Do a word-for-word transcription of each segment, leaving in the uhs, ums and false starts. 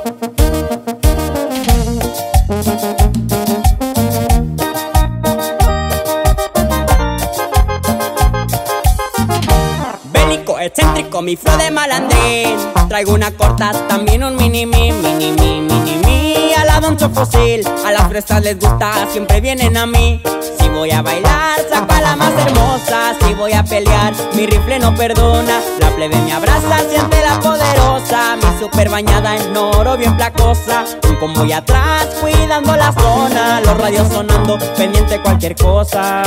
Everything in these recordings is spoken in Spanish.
Bélico, excéntrico, mi flow de malandrín. Traigo una corta, también un mini mi, mini mi, mini mi. A la doncho fusil, a las fresas les gusta, siempre vienen a mí. Si voy a bailar, saco a la más hermosa. Si voy a pelear, mi rifle no perdona. La plebe me abraza, siente la poderosa. Mi super bañada en oro, bien placosa. Un convoy atrás, cuidando la zona. Los radios sonando, pendiente cualquier cosa.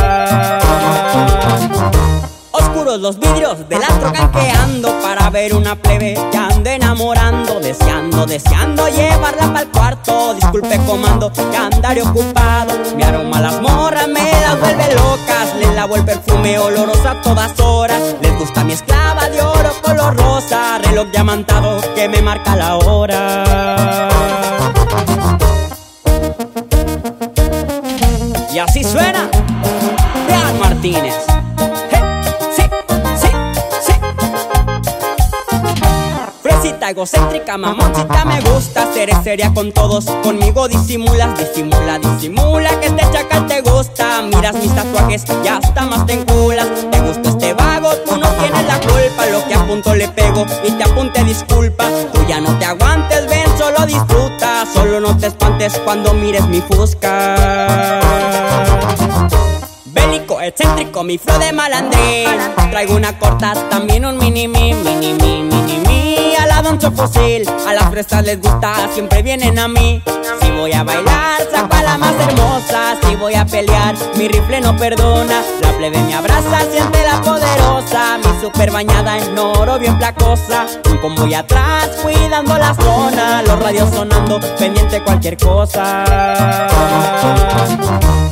Oscuros los vidrios del astro canqueando para ver una plebe que ando enamorando. Deseando, deseando llevarla pa'l cuarto. Disculpe comando, que andaré ocupado. Mi aroma a las morras me las vuelve locas. Les lavo el perfume oloroso a todas horas. Les gusta mi esclava de oro color rosa. Reloj diamantado que me marca la hora. Y así suena Dean Martínez. Fresita egocéntrica, mamoncita, me gusta. Seré seria con todos, conmigo disimulas. Disimula, disimula, que este chacal te gusta. Miras mis tatuajes y hasta más te enculas. Te gusta este vago, tú no tienes la culpa. Lo que apunto le pego y te apunte disculpa. Tú ya no te aguantes, ven, solo disfruta. Solo no te espantes cuando mires mi fusca. Bélico, excéntrico, mi flow de malandrín. Traigo una corta, también un mini mi, mini mi, mini mi. A la doncho fusil, a las fresas les gusta, siempre vienen a mí. Si voy a bailar, saco a la más hermosa. Si voy a pelear, mi rifle no perdona. La plebe me abraza, siente la poderosa. Mi super bañada en oro, bien placosa. Un convoy atrás, cuidando la zona. Los radios sonando, pendiente cualquier cosa.